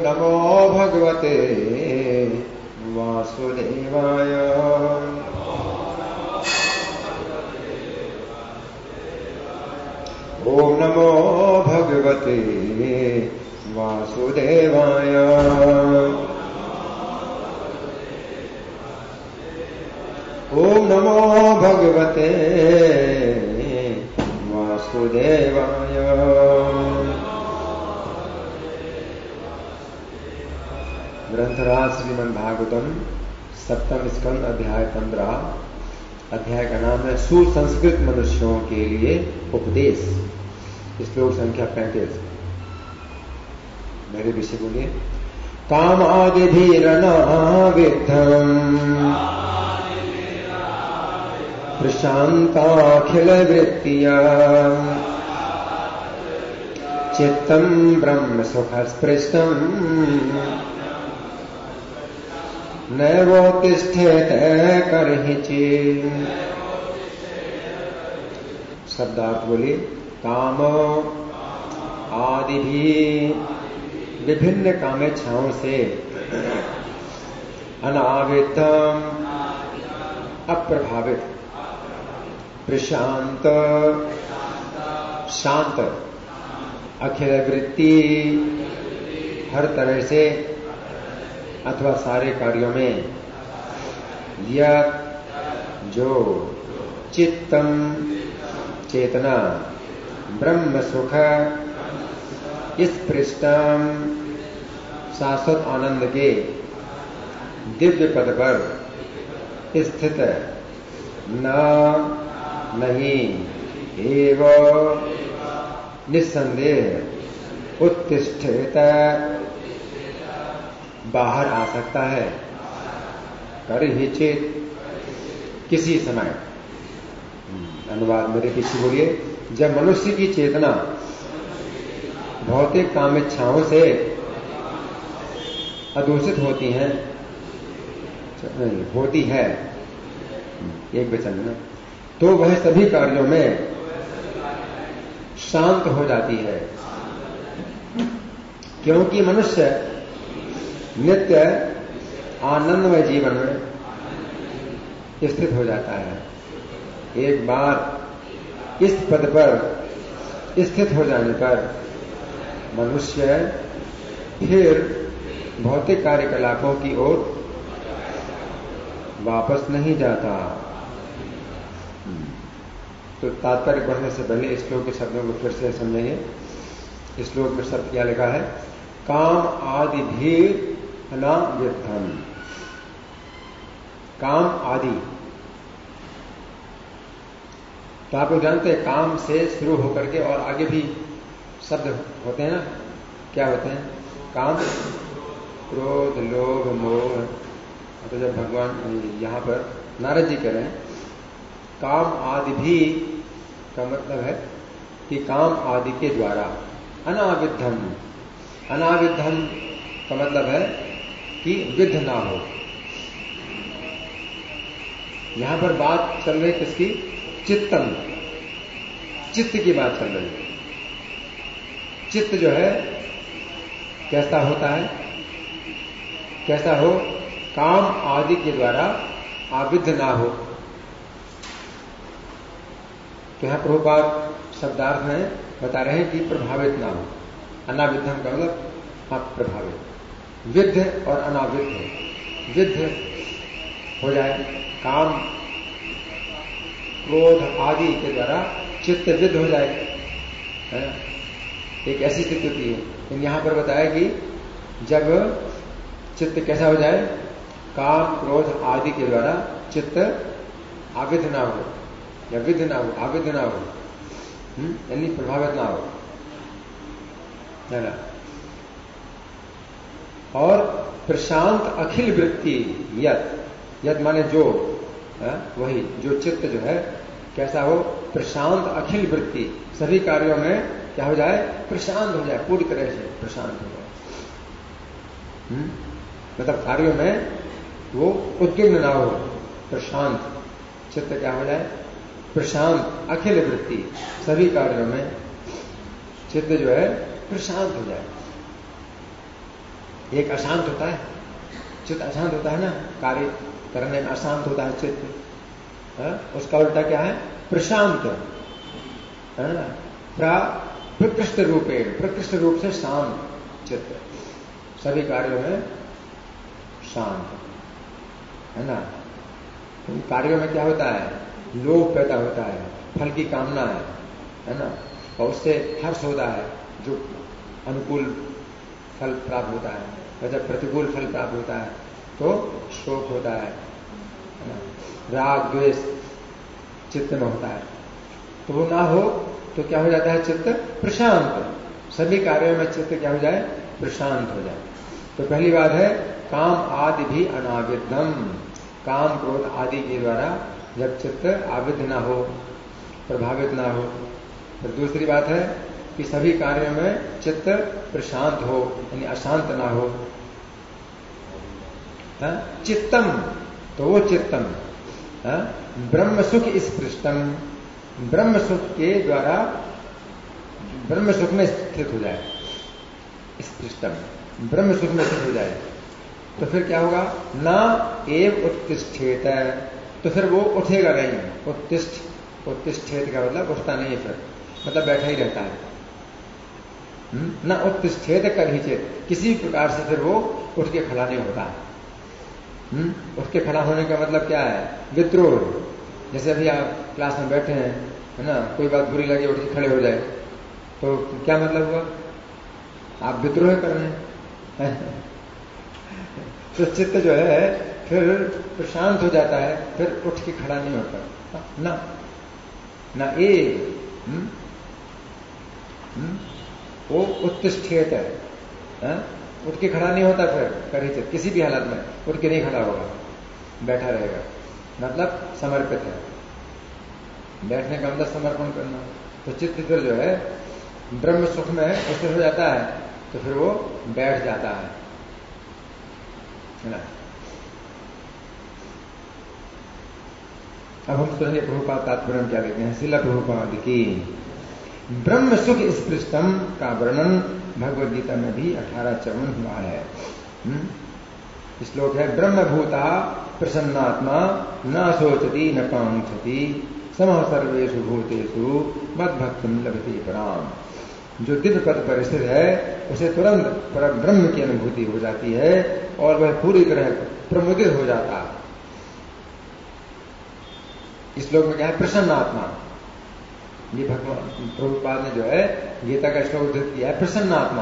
नमो भगवते वासुदेवाय। ओम नमो भगवते वासुदेवाय। ओम नमो भगवते वासुदेवाय। ग्रंथराज श्रीमद् भागवतम सप्तम स्कंद अध्याय 15। अध्याय का नाम है सुसंस्कृत मनुष्यों के लिए उपदेश। श्लोक संख्या 35। मेरे विषय बोलिए। कामादिभिरनाविद्धम् प्रशांताखिल वृत्तिया चित्तं ब्रह्म सुखस्पृष्टम् नैवोत्तिष्ठेत कर्हिचित्। शब्दार्थ बोलिए। काम आदि भी विभिन्न कामेच्छाओं से अनाविद्धम अप्रभावित प्रशांत शांत अखिल वृत्ति हर तरह से अथवा सारे कार्यों में यह जो चित्तम चेतना ब्रह्म सुख इस पृष्ठम शाश्वत आनंद के दिव्य पद पर स्थित न नहीं एव निस्संदेह उत्तिष्ठेत बाहर आ सकता है कर्हिचित् किसी समय। अनुवाद मेरे पीछे बोलिए। जब मनुष्य की चेतना भौतिक कामेच्छाओं से अदूषित होती है एक वचन में ना, तो वह सभी कार्यों में शांत हो जाती है, क्योंकि मनुष्य नित्य आनंदमय जीवन में स्थित हो जाता है। एक बार इस पद पर स्थित हो जाने पर मनुष्य फिर भौतिक कार्यकलापों की ओर वापस नहीं जाता। तो तात्पर्य पढ़ने से पहले इस श्लोक के शब्दों को फिर से समझेंगे। इस श्लोक में शब्द क्या लिखा है? काम आदि भी अनाविद्धम। काम आदि तो आप लोग जानते हैं काम से शुरू होकर के और आगे भी शब्द होते हैं ना। क्या होते हैं? काम क्रोध लोभ मोह। तो जब भगवान यहां पर नारद जी कह रहे हैं काम आदि भी का मतलब है कि काम आदि के द्वारा अनाविद्धम। अनाविद्धम का मतलब है कि विद्ध ना हो। यहां पर बात चल रही किसकी? चित्तम, चित्त की बात चल रही है। चित्त जो है कैसा होता है? कैसा हो? काम आदि के द्वारा आविद्ध ना हो। तो यहां प्रभुपाद शब्दार्थ में बता रहे हैं कि प्रभावित ना हो। अनाविद्धम का मतलब अप्रभावित। विद्ध और अनाविद्ध। विद्ध हो जाए काम क्रोध आदि के द्वारा चित्त विद्ध हो जाए, है ना? एक ऐसी स्थिति होती है। लेकिन यहां पर बताया कि जब चित्त कैसा हो जाए? काम क्रोध आदि के द्वारा चित्त आविद्ध ना हो या विद्ध ना हो, आविद्ध ना हो, यानी प्रभावित ना हो, है ना? और प्रशांत अखिल वृत्ति यत, यत माने जो है, वही जो चित्त जो है कैसा हो? प्रशांत अखिल वृत्ति सभी कार्यों में क्या हो जाए? प्रशांत हो जाए, पूरी तरह से प्रशांत हो जाए। मतलब कार्यों में वो उद्विग्न ना हो, प्रशांत चित्त क्या हो जाए? प्रशांत अखिल वृत्ति सभी कार्यों में चित्त जो है प्रशांत हो जाए। एक अशांत होता है, चित्त अशांत होता है ना, कार्य करने में अशांत होता है चित्त, उसका उल्टा क्या है? प्रशांत, है ना। प्रकृष्ट रूपेण, प्रकृष्ट रूप से शांत चित्त, सभी कार्यों में शांत, है ना। उन कार्यों में क्या होता है? लोभ पैदा होता है, फल की कामना है ना, और उससे हर्ष होता है, जो अनुकूल फल प्राप्त होता है, और जब प्रतिकूल फल प्राप्त होता है तो शोक होता है ना, राग द्वेष चित्त में होता है। तो वो ना हो तो क्या हो जाता है? चित्त प्रशांत, सभी कार्यों में चित्त क्या हो जाए? प्रशांत हो जाए। तो पहली बात है काम आदि भी अनाविद्धम, काम क्रोध आदि के द्वारा जब चित्त आविद्ध ना हो, प्रभावित ना हो। फिर दूसरी बात है कि सभी कार्यों में चित्त प्रशांत हो, यानी अशांत ना हो। चित्तम, तो वो चित्तम ब्रह्म सुख स्पृष्टम, ब्रह्म सुख के द्वारा ब्रह्म सुख में स्थित हो जाए, स्पृष्टम ब्रह्म सुख में स्थित हो जाए। तो फिर क्या होगा? ना एव उत्तिष्ठेत, तो फिर वो उठेगा नहीं। उत्तिष्ठेत का मतलब उठता नहीं है, फिर मतलब बैठा ही रहता है। ना उत्तिष्ठेत करहिचेत, किसी प्रकार से फिर वो उठ के खड़ा नहीं होता। उठ के खड़ा होने का मतलब क्या है? विद्रोह। जैसे अभी आप क्लास में बैठे हैं, है ना, कोई बात बुरी लगे, उठ के खड़े हो जाए, तो क्या मतलब हुआ? आप विद्रोह कर रहे हैं। तो चित्त जो है फिर प्रशांत हो जाता है, फिर उठ के खड़ा नहीं होता ना वो उत्तिष्ठेत है, उठ के खड़ा नहीं होता, फिर कहीं किसी भी हालत में उठ के नहीं खड़ा होगा, बैठा रहेगा, मतलब समर्पित है। बैठने का मतलब समर्पण करना। तो चित्त फिर जो है ब्रह्म सुख में स्थिर हो जाता है, तो फिर वो बैठ जाता है ना। अब हम सुनेंगे प्रभुपाद तात्पर्य क्या लिखते हैं। शिला प्रभुपाद की ब्रह्म सुख स्पृष्टम का वर्णन भगवद गीता में भी 18 हुआ है। श्लोक है ब्रह्मभूता प्रसन्नात्मा न शोचति न कांक्षति समः सर्वेषु भूतेषु मद्भक्तिं लभते पराम। जो दिव्य पद पर स्थित है उसे तुरंत पर ब्रह्म की अनुभूति हो जाती है और वह पूरी तरह प्रमुदित हो जाता है। इस श्लोक में क्या है? प्रसन्न आत्मा। ये भगवान प्रभुपाद ने जो है गीता का श्लोक उद्धृत किया है, प्रसन्न आत्मा।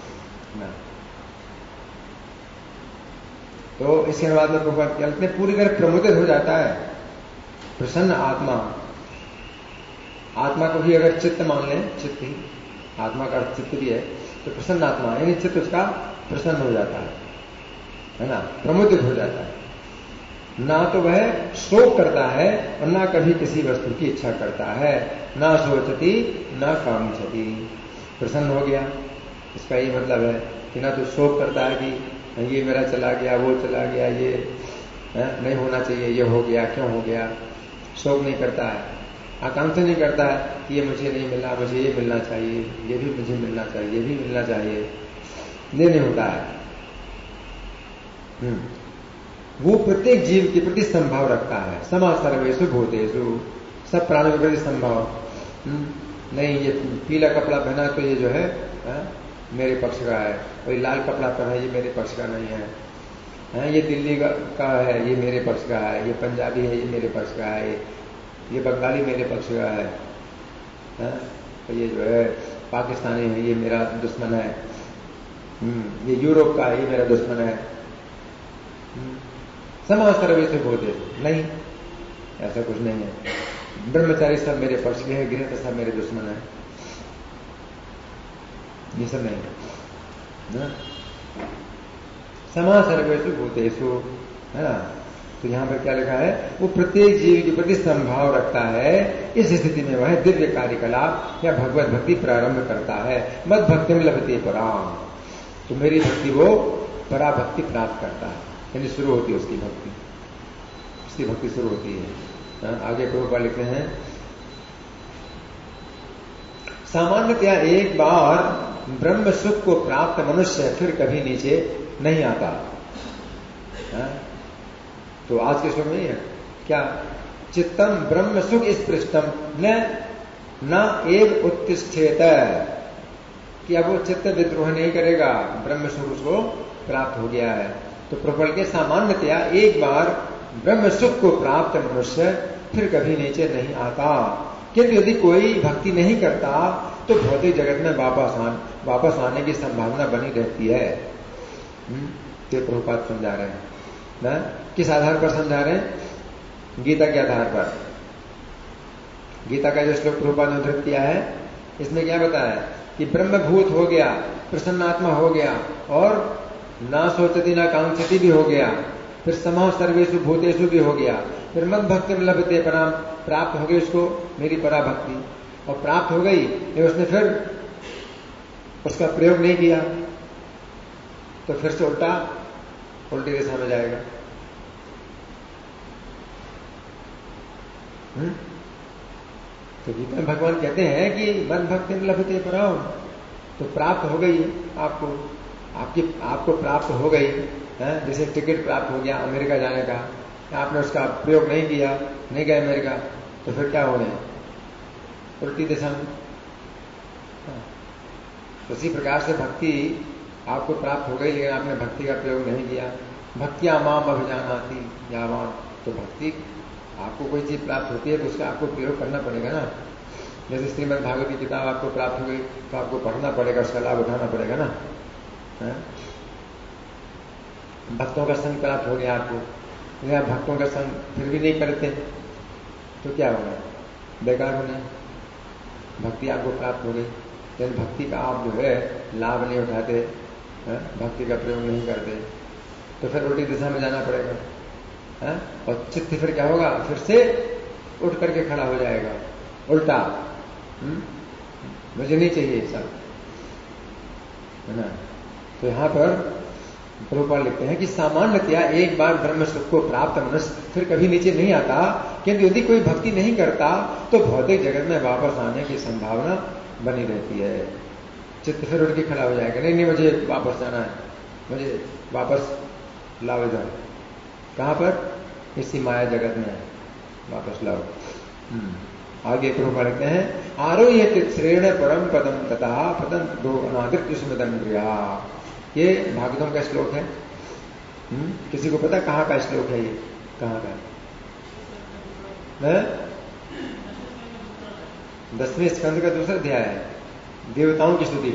तो इसके अनुवाद में प्रभुपाद क्या लिखते हैं? पूरी तरह प्रमुदित हो जाता है प्रसन्न आत्मा। आत्मा को भी अगर चित्त मान लें, चित्त ही आत्मा का चित्त भी है, तो प्रसन्न आत्मा यानी चित्त उसका प्रसन्न हो जाता है ना, प्रमुदित हो जाता है। ना तो वह शोक करता है और ना कभी किसी वस्तु की इच्छा करता है। ना शोचती ना कांक्षति, प्रसन्न हो गया। इसका ये मतलब है कि ना तो शोक करता है कि ये मेरा चला गया, वो चला गया, ये नहीं होना चाहिए, ये हो गया, क्यों हो गया। शोक नहीं करता है, आकांक्षा नहीं करता है कि ये मुझे नहीं मिला, मुझे ये मिलना चाहिए, ये भी मुझे मिलना चाहिए, ये भी मिलना चाहिए, ये नहीं होता है। वो प्रत्येक जीव के प्रति संभाव रखता है। समा सर्वेषु भूतेषु, सब प्राणियों के प्रति संभाव। नहीं ये पीला कपड़ा पहना तो ये जो है मेरे पक्ष का है, और लाल कपड़ा पहना ये मेरे पक्ष का नहीं है। ये दिल्ली का है, ये मेरे पक्ष का है। ये पंजाबी है, ये मेरे पक्ष का है। ये बंगाली मेरे पक्ष का है। तो ये जो है पाकिस्तानी है, ये मेरा दुश्मन है। ये यूरोप का है, ये मेरा दुश्मन है। समा सर्वेषु भूतेषु, नहीं, ऐसा कुछ नहीं है। ब्रह्मचारी सब मेरे पक्ष के हैं, गृहस्थ सब मेरे दुश्मन है, ये सब नहीं है। समा सर्वेषु भूतेषु, है ना। तो यहां पर क्या लिखा है? वो प्रत्येक जीव के प्रति संभाव रखता है। इस स्थिति में वह दिव्य कार्यकलाप या भगवत भक्ति प्रारंभ करता है। मद भक्ति में लभते पराम, तो मेरी भक्ति वो पराभक्ति प्राप्त करता है, यानी शुरू होती है उसकी भक्ति, उसकी भक्ति शुरू होती है। आगे प्रभुपाद लिखते हैं सामान्यतया एक बार ब्रह्म सुख को प्राप्त मनुष्य फिर कभी नीचे नहीं आता। है? तो आज के श्लोक में है क्या, चित्तम ब्रह्म सुख स्पृष्टम न एव उत्तिष्ठेत, कि अब वो चित्त विद्रोह नहीं करेगा, ब्रह्म सुख उसको प्राप्त हो गया है। तो प्रबल के सामान्यतया एक बार ब्रह्म सुख को प्राप्त मनुष्य फिर कभी नीचे नहीं आता, किंतु यदि कोई भक्ति नहीं करता तो भौतिक जगत में वापस आने की संभावना बनी रहती है। ये प्रभुपाद समझा रहे हैं ना। किस आधार पर समझा रहे हैं? गीता के आधार पर। गीता का जो श्लोक प्रभुपाद ने उद्धृत किया है, इसमें क्या बताया कि ब्रह्मभूत हो गया, प्रसन्नात्मा हो गया, और ना सोचती ना कांक्षती भी हो गया, फिर समः सर्वेषु भूतेषु भी हो गया, फिर मद भक्ति में लभते पराम, प्राप्त हो गई उसको मेरी पराभक्ति, और प्राप्त हो गई उसने फिर उसका प्रयोग नहीं किया तो फिर से उल्टी दिशा में जाएगा। तो गीता में भगवान कहते हैं कि मद भक्ति में लभते पराम, तो प्राप्त हो गई आपको प्राप्त हो गई है। जैसे टिकट प्राप्त हो गया अमेरिका जाने का, आपने उसका प्रयोग नहीं किया, नहीं गए अमेरिका, तो फिर क्या होने, उल्टी दिशा में। उसी प्रकार से भक्ति आपको प्राप्त हो गई, लेकिन आपने भक्ति का प्रयोग नहीं किया। भक्तिया माम अभिजानाति यावान, तो भक्ति आपको कोई चीज प्राप्त होती है तो उसका आपको प्रयोग करना पड़ेगा ना। जैसे श्रीमद् भागवत की किताब आपको प्राप्त हो गई तो आपको पढ़ना पड़ेगा, उसका लाभ उठाना पड़ेगा ना। भक्तों का संग प्राप्त हो गया आपको, या भक्तों का संग फिर भी नहीं करते तो क्या होगा, बेकार होना। भक्ति आपको प्राप्त हो गई, लेकिन भक्ति का आप जो है लाभ नहीं उठाते, भक्ति का प्रयोग नहीं करते, तो फिर उल्टी दिशा में जाना पड़ेगा। और चित्त फिर क्या होगा, फिर से उठ करके खड़ा हो जाएगा उल्टा। मुझे नहीं चाहिए सब, है ना। तो यहां पर प्रभुपाद लिखते हैं कि सामान्यतया एक बार ब्रह्म सुख को प्राप्त मनुष्य फिर कभी नीचे नहीं आता, किंतु यदि कोई भक्ति नहीं करता तो भौतिक जगत में वापस आने की संभावना बनी रहती है। चित्त फिर उठ के खड़ा हो जाएगा, नहीं मुझे वापस जाना है, मुझे वापस लाओ इधर। कहां पर? इसी माया जगत में वापस लाओ। आगे प्रभुपाद लिखते हैं आरोह्य श्रेण परम पदम तथा पदम दो अनादृत स्मृतंग्रिया। ये भागवतम का श्लोक है। किसी को पता कहां का श्लोक है ये? कहां का? 10वें स्कंद का दूसरा अध्याय है, देवताओं की स्तुति।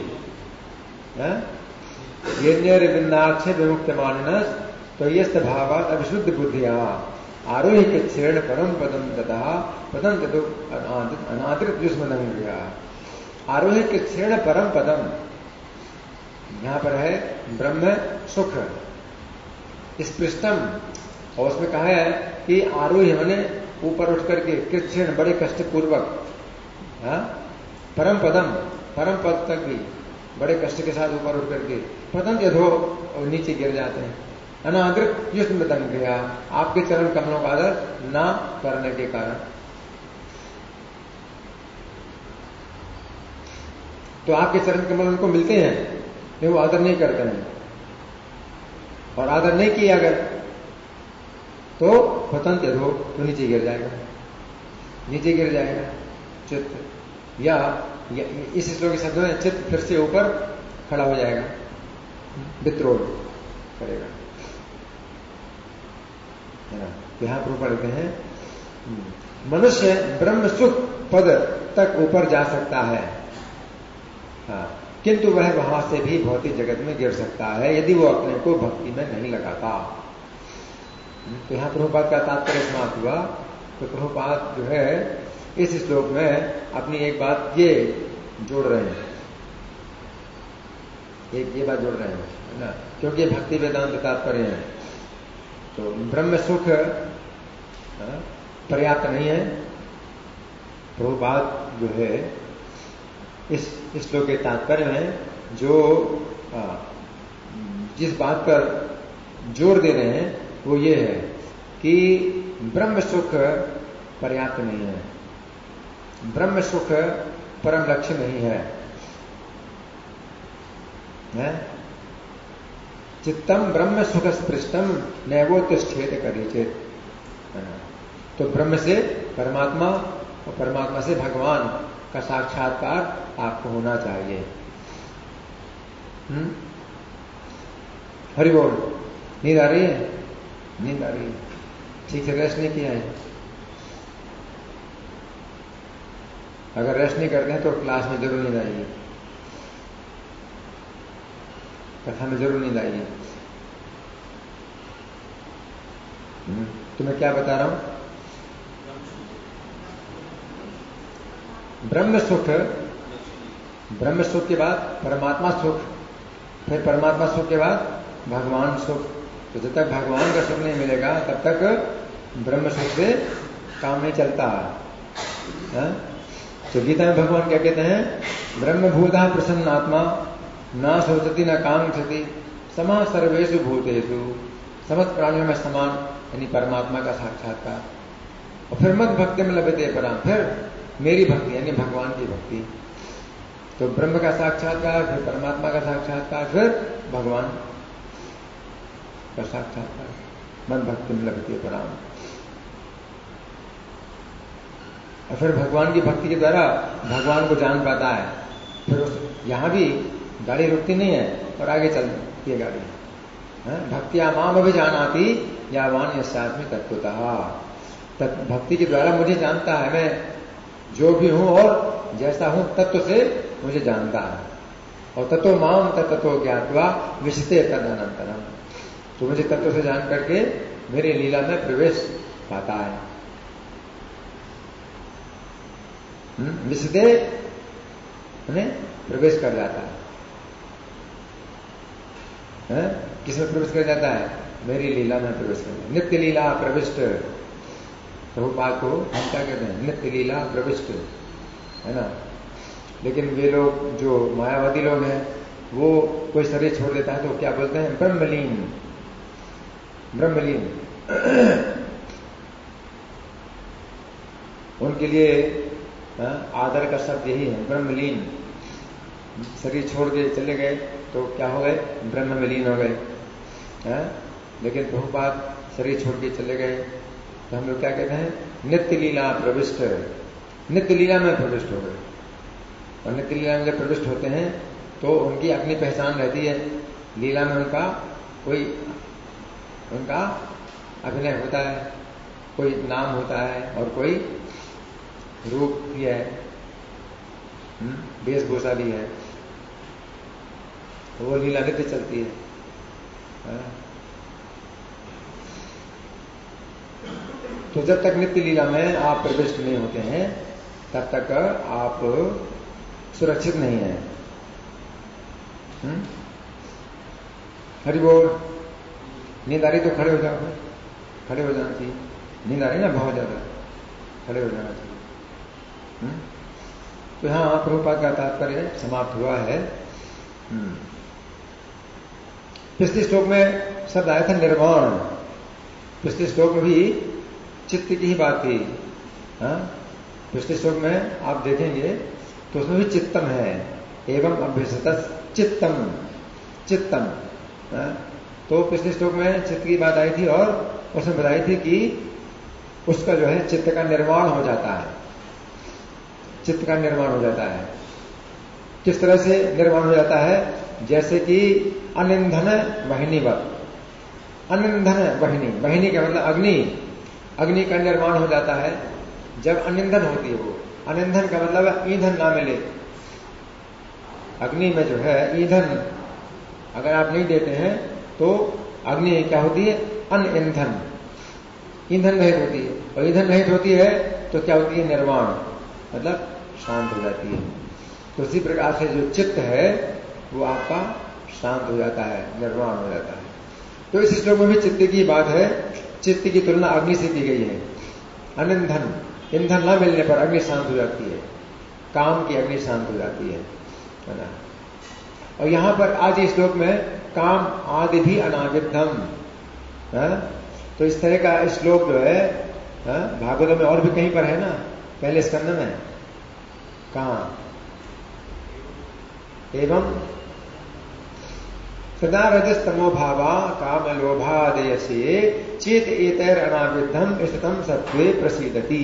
ये विमुक्त मानस तो ये भावात अविशुद्ध बुद्धिया आरोह्य क्षीर्ण परम पदम तथा पदम तदो अनादृत युष्मदंग्रिया। आरोह्य क्षीर्ण परम पदम, यहां पर है ब्रह्म सुख स्पृष्टम, और उसमें कहा है कि आरोह्य मैंने ऊपर उठ करके कृष्ण बड़े कष्ट पूर्वक, परम पदम परम पद तक भी बड़े कष्ट के साथ ऊपर उठ करके, पदम यथो नीचे गिर जाते हैं। अनादृत युष्म दंग गया, आपके चरण कमलों का आदर ना करने के कारण। तो आपके चरण कमल उनको मिलते हैं लेकिन वो आदर नहीं करते हैं, और आदर नहीं किया अगर तो पतंत यथो, तो नीचे गिर जाएगा, नीचे गिर जाएगा चित्त। या इस श्लोक के शब्दों में चित्त फिर से ऊपर खड़ा हो जाएगा, विद्रोह करेगा। यहां पर पढ़ते हैं मनुष्य ब्रह्म सुख पद तक ऊपर जा सकता है, किंतु वह वहां से भी भौतिक जगत में गिर सकता है यदि वो अपने को भक्ति में नहीं लगाता। तो यहां प्रभुपाद का तात्पर्य समाप्त हुआ। तो प्रभुपाद जो है इस श्लोक में अपनी एक बात ये जोड़ रहे हैं, एक ये बात जोड़ रहे हैं, है ना, क्योंकि भक्ति वेदांत तात्पर्य है। तो ब्रह्म सुख पर्याप्त नहीं है। प्रभुपाद जो है इस श्लोक के तात्पर्य में जो जिस बात पर जोर दे रहे हैं वो ये है कि ब्रह्म सुख पर्याप्त नहीं है। ब्रह्म सुख परम लक्ष्य नहीं है, चित्तम ब्रह्म सुख स्पृष्टम नैवोत्तिष्ठेत कदाचित्। तो ब्रह्म से परमात्मा और परमात्मा से भगवान का साक्षात्कार आपको होना चाहिए। हरि बोल। नींद आ रही है? नींद आ रही है? ठीक से रेस्ट नहीं किया है? अगर रेस्ट नहीं करते हैं तो क्लास में जरूर नींद आएगी, कथा में जरूर नींद आएगी। तो मैं क्या बता रहा हूं? ब्रह्म सुख के बाद परमात्मा सुख, फिर परमात्मा सुख के बाद भगवान सुख। तो जब तक भगवान का सुख नहीं मिलेगा तब तक ब्रह्म सुख से काम नहीं चलता है? तो गीता में भगवान क्या कहते हैं? ब्रह्म भूतः प्रसन्न आत्मा न शोचति न कांक्षति समा सर्वेषु भूतेषु। समस्त प्राणियों में समान, यानी परमात्मा का साक्षात्कार। और फिर मत भक्ति में लभते पराम, फिर मेरी भक्ति यानी भगवान की भक्ति। तो ब्रह्म का साक्षात्कार, फिर परमात्मा का साक्षात्कार, फिर भगवान का साक्षात्कार। मत भक्ति में लभते पराम। और फिर भगवान की भक्ति के द्वारा भगवान को जान पाता है। फिर यहां भी गाड़ी रुकती नहीं है और आगे चलती है गाड़ी। भक्तिया माम अभिजानाति यावान यस्यास्मि तत्वतः। भक्ति के द्वारा मुझे जानता है, मैं जो भी हूं और जैसा हूं तत्व से मुझे जानता है। और तत्व माम तत्व ज्ञात्वा विशते तदनंतरम। तो मुझे तत्व से जान करके मेरी लीला में प्रवेश पाता है। विशते प्रवेश कर जाता है। किसमें प्रवेश कर जाता है? मेरी लीला में प्रवेश कर जाता है। नित्य लीला प्रविष्ट। प्रभुपाद को हम क्या कहते हैं? नित्य लीला प्रविष्ट, है ना। लेकिन वे लोग जो मायावादी लोग हैं वो कोई शरीर छोड़ देता है तो क्या बोलते हैं? ब्रह्मलीन। ब्रह्मलीन उनके लिए आदर का शब्द यही है, ब्रह्मलीन। शरीर छोड़ के चले गए तो क्या हो गए? ब्रह्म में लीन हो गए। लेकिन प्रभुपाद शरीर छोड़ के चले गए तो हम लोग क्या कहते हैं? नित्य लीला प्रविष्ट। नित्य लीला में प्रविष्ट हो गए। और नित्य लीला में जब प्रविष्ट होते हैं तो उनकी अपनी पहचान रहती है। लीला में उनका अभिनय होता है, कोई नाम होता है और कोई रूप भी है, वेशभूषा भी है। तो वो लीला नित्य चलती है। तो जब तक नित्य लीला में आप प्रविष्ट नहीं होते हैं तब तक आप सुरक्षित नहीं हैं। हरि बोल। नींद आ रही तो खड़े हो जाओ, खड़े हो जाना चाहिए। नींद आ रही ना बहुत ज्यादा, खड़े हो जाना चाहिए। तो यहां प्रभुपाद का तात्पर्य समाप्त हुआ है। पिछले श्लोक में शब्द आया था निर्वाण। पिछले श्लोक में भी चित्त की ही बात थी। पिछले श्लोक में आप देखेंगे तो उसमें भी चित्तम है। एवं अभ्यसत चित्तम, चित्तम। तो पिछले श्लोक में चित्त की बात आई थी और उसमें बताई थी कि उसका जो है चित्त का निर्माण हो जाता है। चित्त का निर्माण हो जाता है। किस तरह से निर्माण हो जाता है? जैसे कि अनिंधन वहिनीवत। अनिंधन वहिनी, वहिनी का मतलब अग्नि। अग्नि का निर्माण हो जाता है जब अनिंधन होती है। वो अनिंधन का मतलब ईंधन ना मिले। अग्नि में जो है ईंधन अगर आप नहीं देते हैं तो अग्नि क्या होती है? अनईंधन, ईंधन रहित होती है। और ईंधन रहित होती है तो क्या होती है? निर्वाण, मतलब शांत हो जाती है। तो इसी प्रकार से जो चित्त है वो आपका शांत हो जाता है, निर्वाण हो जाता है। तो इस श्लोक में भी चित्त की बात है। चित्त की तुलना अग्नि से की गई है। अनिंधन, ईंधन न मिलने पर अग्नि शांत हो जाती है। काम की अग्नि शांत हो जाती है ना। और यहां पर आज इस श्लोक में काम आदि भी अनाविद्धम। तो इस तरह का श्लोक जो है भागवत में और भी कहीं पर है ना। पहले स्कंद में कहा एवं सदा रजस्तमो भावा काम लोभादयसे चेत एतैर अनाविद्धम स्थितम सत्वे प्रसीदति।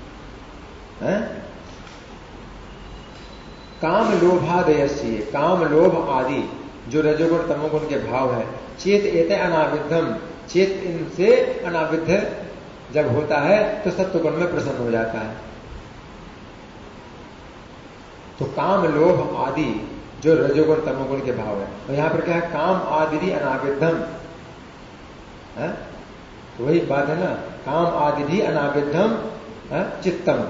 काम लोभादयसे, काम लोभ आदि जो रजोगुण तमोगुण के भाव है, चेत एतै अनाविद्धम, चेत इनसे अनाविद्ध जब होता है तो सत्वगुण में प्रसन्न हो जाता है। तो काम लोभ आदि जो रजोगुण तमोगुण के भाव है, और यहां पर क्या है, काम आदि अनाविद्धम, तो वही बात है ना, काम आदि भी अनाविद्धम चित्तम।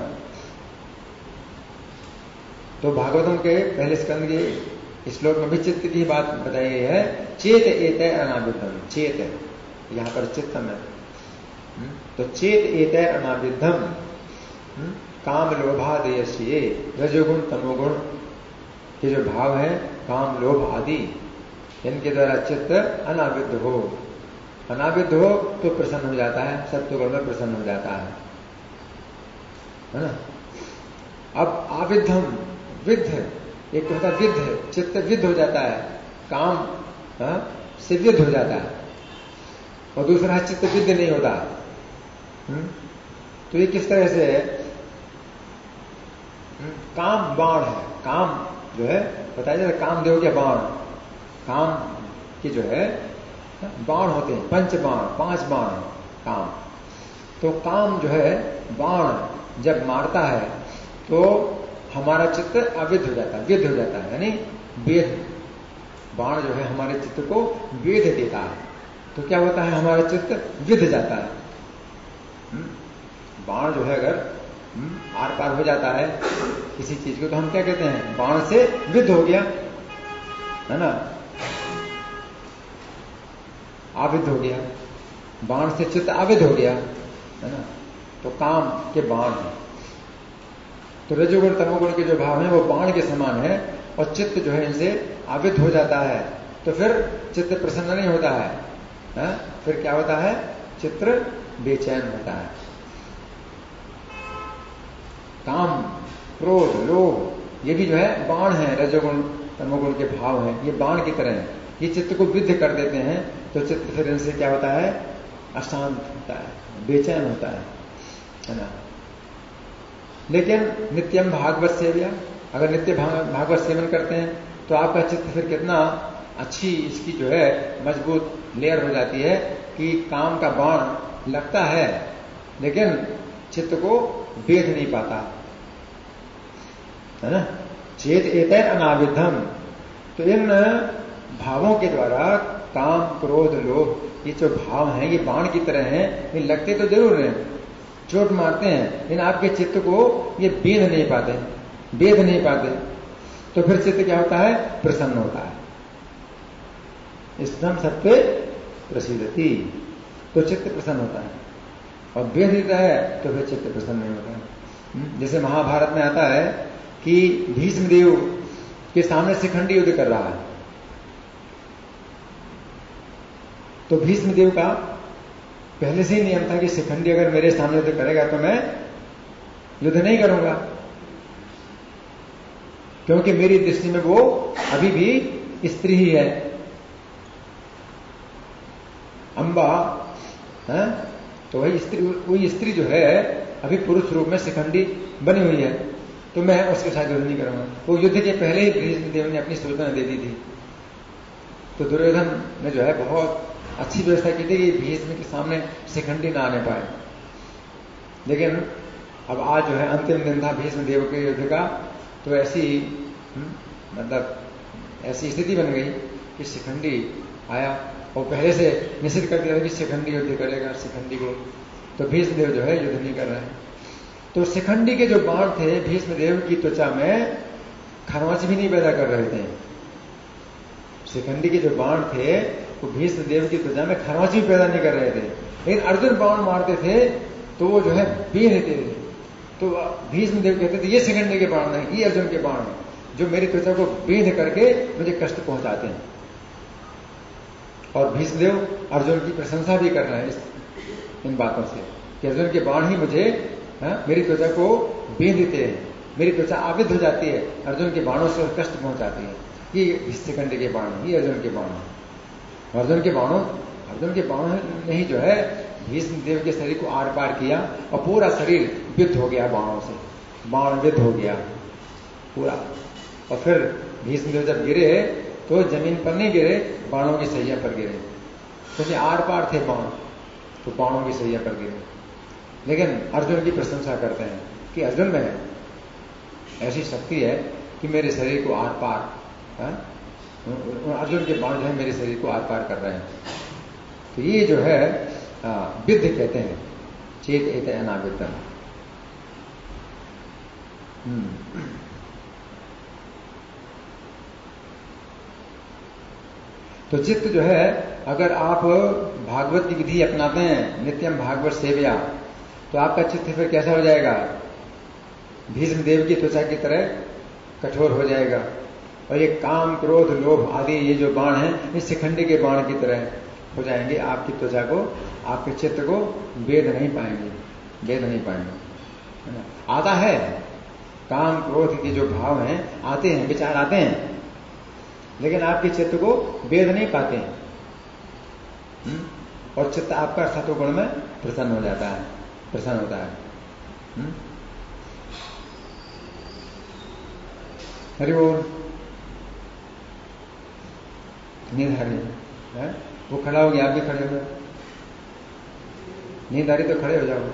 तो भागवतम के पहले स्कंद के श्लोक में भी चित्त की बात बताई गई है, चेत एतै अनाविद्धम, चेत यहां पर चित्तम है। तो चेत एतै अनाविद्धम काम लोभादयस्य, रजोगुण तमोगुण के जो भाव है, काम लोभ आदि, इनके द्वारा चित्त अनाविद्ध हो, अनाविद्ध हो तो प्रसन्न हो जाता है, सत्वगुण में प्रसन्न हो जाता है ना। अब आविद्धम, विद्ध, एक तो होता विद्ध, चित्त विद्ध हो जाता है, काम से विद्ध हो जाता है, और दूसरा चित्त विद्ध नहीं होता। तो ये किस तरह से है, काम बाण है, काम जो है बताया जाता है, कामदेव के बाण, काम की जो है बाण होते हैं, पंच बाण, 5 बाण काम। तो काम जो है बाण जब मारता है तो हमारा चित्त अविद्ध हो जाता है, विद्ध हो जाता है, यानी वेद, बाण जो है हमारे चित्त को वेद देता है। तो क्या होता है, हमारा चित्त विद्ध जाता है। बाण जो है अगर आर पार हो जाता है किसी चीज को, तो हम क्या कहते हैं, बाण से विद्ध हो गया, है ना, आविद्ध हो गया, बाण से चित्त आविद्ध हो गया, है ना। तो काम के बाण है। तो रजोगुण तमोगुण के जो भाव है वो बाण के समान है, और चित्त जो है इनसे आविद्ध हो जाता है, तो फिर चित्त प्रसन्न नहीं होता है, फिर क्या होता है, चित्त बेचैन होता है। काम, क्रोध, लोभ, ये भी जो है बाण है, रजोगुण तमोगुण के भाव है, ये बाण की तरह है, ये चित्त को विद्ध कर देते हैं। तो चित्त फिर इनसे क्या होता है, अशांत होता है, बेचैन होता है ना। लेकिन नित्यम भागवत सेव्या, अगर नित्य भागवत सेवन करते हैं तो आपका चित्त फिर कितना अच्छी इसकी जो है मजबूत लेयर हो जाती है कि काम का बाण लगता है लेकिन चित्त को वेध नहीं पाता, है ना। चेत एतैर अनाविद्धम, तो इन भावों के द्वारा काम, क्रोध, लोभ, ये जो भाव हैं ये बाण की तरह हैं, ये लगते तो जरूर हैं, चोट मारते हैं, लेकिन आपके चित्त को ये बेध नहीं पाते, वेध नहीं पाते। तो फिर चित्त क्या होता है, प्रसन्न होता है। स्थम सत्वे प्रसिद्धति, तो चित्त प्रसन्न होता है, और वेध देता है तो फिर चित्त प्रसन्न नहीं होता है। जैसे महाभारत में आता है कि भीष्मदेव के सामने शिखंडी युद्ध कर रहा है, तो भीष्मदेव का पहले से ही नियम था कि शिखंडी अगर मेरे सामने युद्ध करेगा तो मैं युद्ध नहीं करूंगा, क्योंकि मेरी दृष्टि में वो अभी भी स्त्री ही है, अंबा है। तो वही स्त्री जो है अभी पुरुष रूप में शिखंडी बनी हुई है, तो मैं उसके साथ युद्ध नहीं करूंगा। वो युद्ध के पहले ही भीष्मदेव ने अपनी सूचना दे दी थी। तो दुर्योधन ने जो है बहुत अच्छी व्यवस्था की थी कि भीष्म के सामने शिखंडी ना आने पाए। लेकिन अब आज जो है अंतिम दिन था भीष्मदेव के युद्ध का, तो ऐसी मतलब ऐसी स्थिति बन गई कि शिखंडी आया, और पहले से निश्चित कर दिया था कि शिखंडी युद्ध करेगा शिखंडी को, तो भीष्मदेव जो है युद्ध नहीं कर रहे हैं। तो शिखंडी के जो बाण थे भीष्मदेव की त्वचा में खरोंच भी नहीं पैदा कर रहे थे। शिखंडी के जो बाण थे वो भीष्मदेव की त्वचा में खरोंच भी पैदा नहीं कर रहे थे, लेकिन अर्जुन बाण मारते थे तो वो जो है बेध देते थे। तो भीष्मदेव कहते थे ये शिखंडी के बाण नहीं, ये अर्जुन के बाण है जो मेरी त्वचा को बेध करके मुझे कष्ट पहुंचाते हैं। और भीष्मदेव अर्जुन की प्रशंसा भी कर रहे हैं इन बातों से कि अर्जुन के बाण ही मुझे मेरी त्वचा को बेध देते हैं, मेरी त्वचा आविद्ध हो जाती है, अर्जुन के बाणों से कष्ट पहुंचाती है। ये शिखंडी के बाण, ये अर्जुन के बाण। अर्जुन के बाणों ने ही जो है भीष्म देव के शरीर को आर पार किया और पूरा शरीर विद्ध हो गया बाणों से, बाण विद्ध हो गया पूरा। और फिर भीष्म देव जब गिरे तो जमीन पर नहीं गिरे, बाणों की सैया पर गिरे, क्योंकि आर पार थे बाण, तो बाणों की सैया पर गिरे। लेकिन अर्जुन की प्रशंसा करते हैं कि अर्जुन में ऐसी शक्ति है कि मेरे शरीर को आर पार, अर्जुन के बाण जो है मेरे शरीर को आर पार कर रहे हैं। तो ये जो है विद्ध कहते हैं, चेत एत अनाविद्यम। तो चित्त जो है, अगर आप भागवत की विधि अपनाते हैं, नित्यम भागवत सेव्या, तो आपका चित्त फिर कैसा हो जाएगा? भीष्म देव की त्वचा की तरह कठोर हो जाएगा। और ये काम, क्रोध, लोभ आदि ये जो बाण हैं, ये शिखंडी के बाण की तरह हो जाएंगे। आपकी त्वचा को, आपके चित्त को वेद नहीं पाएंगे, वेद नहीं पाएंगे। आता है काम क्रोध के जो भाव हैं, आते हैं, विचार आते हैं, लेकिन आपके चित्त को वेद नहीं पाते हैं। और चित्त आपका सत्वगुण में प्रसन्न हो जाता है, प्रसन्न होता है। हरि बोल। नींद आ रही है, वो खड़ा हो गया, आप भी खड़े हो जाओ। नींद आ रही तो खड़े हो जाओ।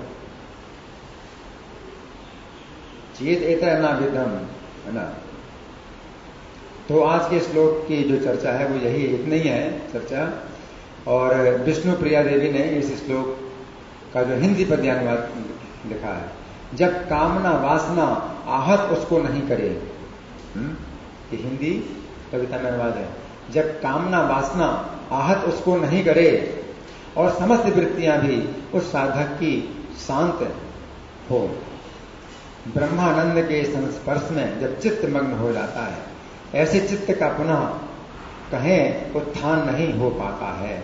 चेत एता अनाविद्यम, है ना। तो आज के श्लोक की जो चर्चा है वो यही, इतनी ही है चर्चा। और विष्णु प्रिया देवी ने इस श्लोक का जो हिंदी पद्यानुवाद लिखा है, जब कामना वासना आहत उसको नहीं करे, ये हिंदी कविता में अनुवाद है। जब कामना वासना आहत उसको नहीं करे और समस्त वृत्तियां भी उस साधक की शांत हो, ब्रह्मानंद के संस्पर्श में जब चित्त मग्न हो जाता है, ऐसे चित्त का पुनः कहें उत्थान नहीं हो पाता है।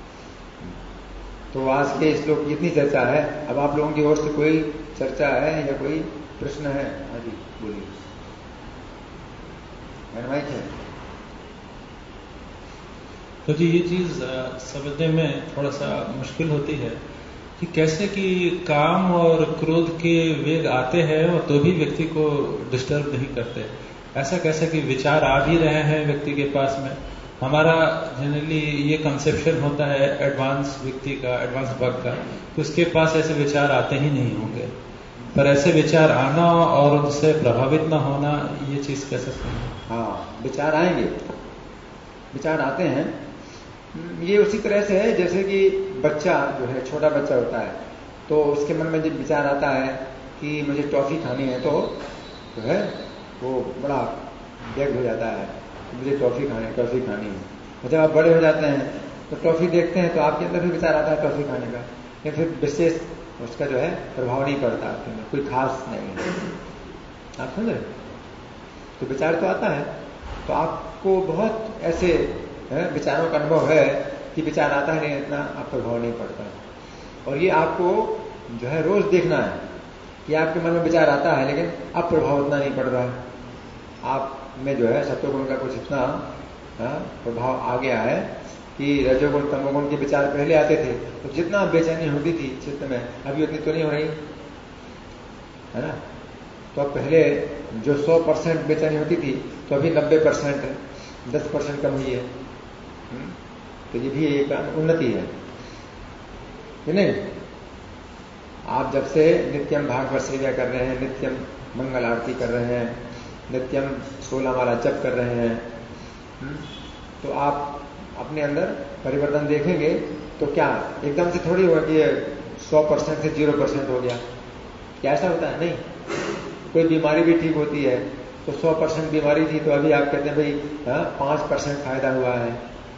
तो आज के श्लोक की इतनी चर्चा है। अब आप लोगों की ओर से कोई चर्चा है या कोई प्रश्न है? हाँ जी बोलिए। माइक है। तो जी ये चीज समझने में थोड़ा सा मुश्किल होती है कि कैसे कि काम और क्रोध के वेग आते हैं और तो भी व्यक्ति को डिस्टर्ब नहीं करते। ऐसा कैसे कि विचार आ भी रहे हैं व्यक्ति के पास में। हमारा जनरली ये कंसेप्शन होता है एडवांस व्यक्ति का, एडवांस बग का, तो उसके पास ऐसे विचार आते ही नहीं होंगे। पर ऐसे विचार आना और उनसे प्रभावित ना होना, ये चीज कैसे समझें? हाँ, विचार आएंगे, विचार आते हैं। ये उसी तरह से है जैसे कि बच्चा जो है, छोटा बच्चा होता है, तो उसके मन में जब विचार आता है कि मुझे टॉफी खानी है, तो जो है वो बड़ा व्यग्र हो जाता है, मुझे टॉफी खानी है। और जब आप बड़े हो जाते हैं तो टॉफी देखते हैं तो आपके अंदर भी विचार आता है टॉफी खाने का, लेकिन फिर विशेष उसका जो है प्रभाव नहीं पड़ता आपके अंदर, कोई खास नहीं है। आप समझ रहे? तो विचार तो आता है, तो आपको बहुत ऐसे विचारों का अनुभव है कि विचार आता है लेकिन इतना आप प्रभाव नहीं पड़ता। और ये आपको जो है रोज देखना है कि आपके मन में विचार आता है लेकिन अब प्रभाव उतना नहीं पड़ रहा है। आप में जो है सत्वगुण का कुछ इतना प्रभाव आ गया है कि रजोगुण तमोगुण के विचार पहले आते थे तो जितना बेचैनी होती थी चित्त में, अभी उतनी तो नहीं हो रही, है ना। तो अब पहले जो 100% बेचैनी होती थी तो अभी 90%, 10% कम हुई है। तो ये भी एक उन्नति है कि नहीं। आप जब से नित्यम भागवत सेवा कर रहे हैं, नित्यम मंगल आरती कर रहे हैं, नित्यम 16 माला जप कर रहे हैं, तो आप अपने अंदर परिवर्तन देखेंगे। तो क्या एकदम से थोड़ी होगा कि 100% से 0% हो गया, क्या ऐसा होता है? नहीं। कोई बीमारी भी ठीक होती है तो 100% बीमारी थी तो अभी आप कहते हैं भाई 5% फायदा हुआ है,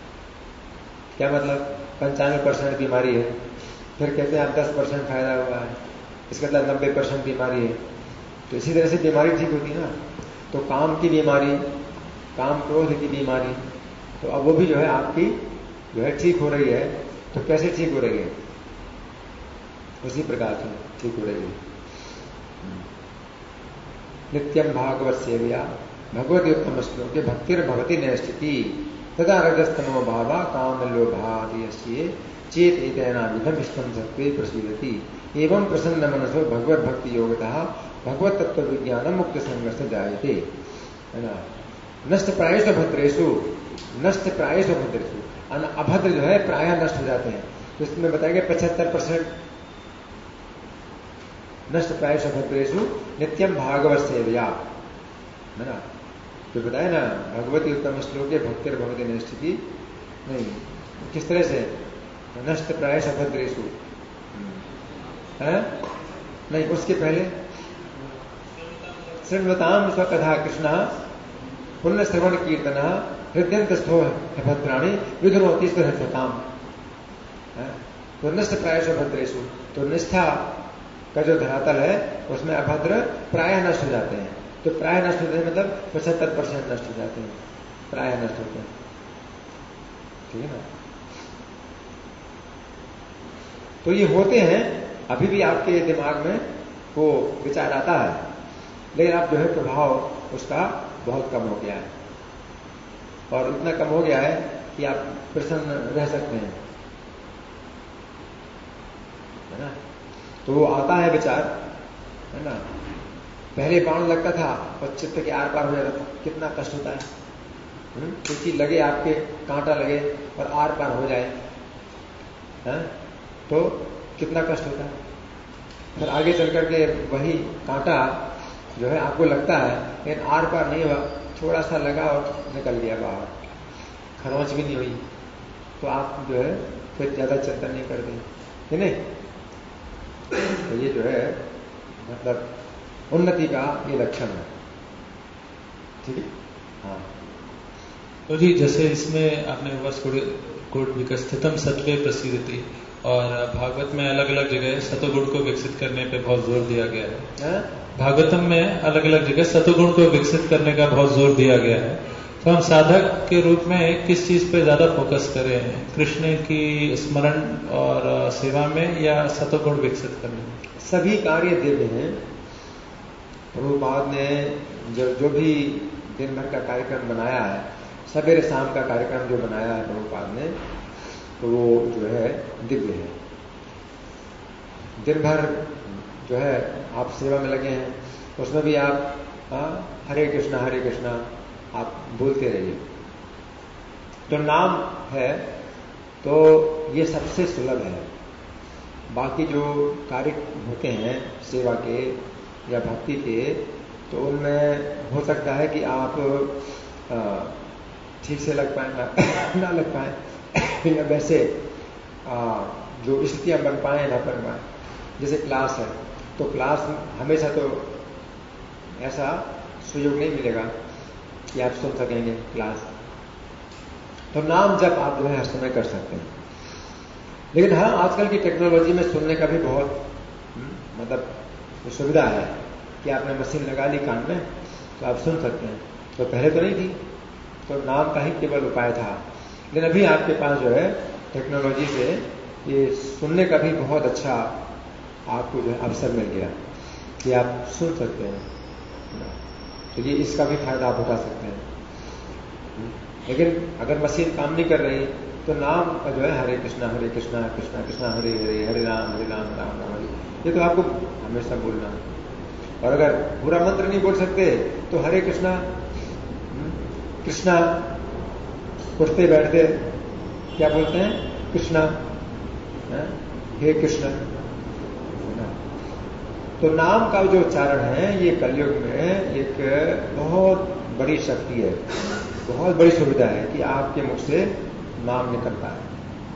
क्या मतलब 95% बीमारी है, फिर कहते हैं आप 10% फायदा हुआ है, इसका मतलब 90% बीमारी है। तो इसी तरह से बीमारी ठीक होती है ना। तो काम की बीमारी, काम क्रोध की बीमारी, तो अब वो भी जो है आपकी जो है ठीक हो रही है। तो कैसे ठीक हो रही है? उसी प्रकार से ठीक हो रही है। नित्यम भागवत सेव्या भगवती उत्तम श्लोके भक्तिर भवती नैष्ठिति तदा रजस्तमो भावा काम लोभादि चेत एतेनाविधम इष्टम सत्त्वे प्रसीदति एवं प्रसन्न मनसो भगवत भक्ति योगतः भगवत तत्व विज्ञान मुक्त संघर्ष जायते, है ना। नष्ट प्रायेषु भद्रेषु, नष्ट प्रायेषु भद्रेषु, अभद्र जो है प्रायः नष्ट हो जाते हैं। तो इसमें बताएंगे 75% नष्ट प्रायेषु भद्रेषु नित्यम भागवत सेवया, है ना। तो बताए ना भगवती उत्तम श्लोके भक्तिर भगवती निष्ठिति, नहीं किस तरह से नष्ट प्रायेषु भद्रेषु है, नहीं उसके पहले शृण्वताम स्वकथा कृष्ण पुण्य श्रवण कीर्तन हृदयंतस्थो भद्राणी विघ्नोति हृदयताम। तो नष्ट प्रायेषु भद्रेषु, तो निष्ठा का जो धरातल है उसमें अभद्र प्रायः नष्ट हो जाते हैं। तो प्रायः नष्ट होते हैं मतलब 75% नष्ट हो जाते हैं, प्रायः नष्ट होते हैं, ठीक है ना। तो ये होते हैं, अभी भी आपके दिमाग में वो विचार आता है, लेकिन अब जो है प्रभाव उसका बहुत कम हो गया है, और इतना कम हो गया है कि आप प्रसन्न रह सकते हैं, है ना। तो वो आता है विचार, है ना। पहले बाण लगता था और चित्त के आर पार हो जाता था, कितना कष्ट होता है। कोई चीज लगे आपके, कांटा लगे और आर पार हो जाए, है? तो कितना कष्ट होता है। फिर आगे चल करके वही कांटा जो है आपको लगता है, लेकिन आर पार नहीं हुआ, थोड़ा सा लगा और निकल गया बाहर, खरोंच भी नहीं हुई, तो आप जो है फिर ज्यादा चिंता नहीं करते, है नहीं। तो ये जो है मतलब उन्नति का ये लक्षण है, ठीक है। हाँ तो जी जैसे इसमें आपने वर्ष कोट विकसितम सत्वे प्रसिद्धि, और भागवत में अलग अलग जगह सतोगुण को विकसित करने पे बहुत जोर दिया गया है। भागवतम में अलग अलग जगह सतोगुण को विकसित करने का बहुत जोर दिया गया है। तो हम साधक के रूप में किस चीज पे ज्यादा फोकस करें, कृष्ण की स्मरण और सेवा में या सतोगुण विकसित करने में? सभी कार्य दिव्य हैं। प्रभुपाद ने जो भी दिन भर का कार्यक्रम बनाया है, सवेरे शाम का कार्यक्रम जो बनाया है प्रभुपाद ने, तो वो जो है दिव्य है। दिन भर जो है आप सेवा में लगे हैं, उसमें भी आप हरे कृष्णा आप बोलते रहिए। तो नाम है तो ये सबसे सुलभ है। बाकी जो कार्य होते हैं सेवा के या भक्ति के, तो उनमें हो सकता है कि आप ठीक से लग पाए ना लग पाए, या वैसे जो स्थितियां बन पाए ना बन पाए। जैसे क्लास है, तो क्लास हमेशा तो ऐसा सुयोग नहीं मिलेगा कि आप सुन सकेंगे क्लास। तो नाम जब आप जो है हर समय कर सकते हैं। लेकिन हाँ, आजकल की टेक्नोलॉजी में सुनने का भी बहुत मतलब सुविधा है कि आपने मशीन लगा ली कान में तो आप सुन सकते हैं। तो पहले तो नहीं थी, तो नाम का ही केवल उपाय था। लेकिन अभी आपके पास जो है टेक्नोलॉजी से ये सुनने का भी बहुत अच्छा आपको जो है अवसर मिल गया कि आप सुन सकते हैं। तो ये इसका भी फायदा आप उठा सकते हैं। लेकिन अगर मशीन काम नहीं कर रही तो नाम का जो है हरे कृष्णा कृष्णा कृष्णा हरे हरे, हरे राम राम राम हरे, ये तो आपको हमेशा बोलना है। और अगर पूरा मंत्र नहीं बोल सकते तो हरे कृष्णा कृष्णा, उठते बैठते क्या बोलते हैं, कृष्णा, हे कृष्ण। तो नाम का जो उच्चारण है ये कलयुग में एक बहुत बड़ी शक्ति है, बहुत बड़ी सुविधा है कि आपके मुख से नाम निकलता है।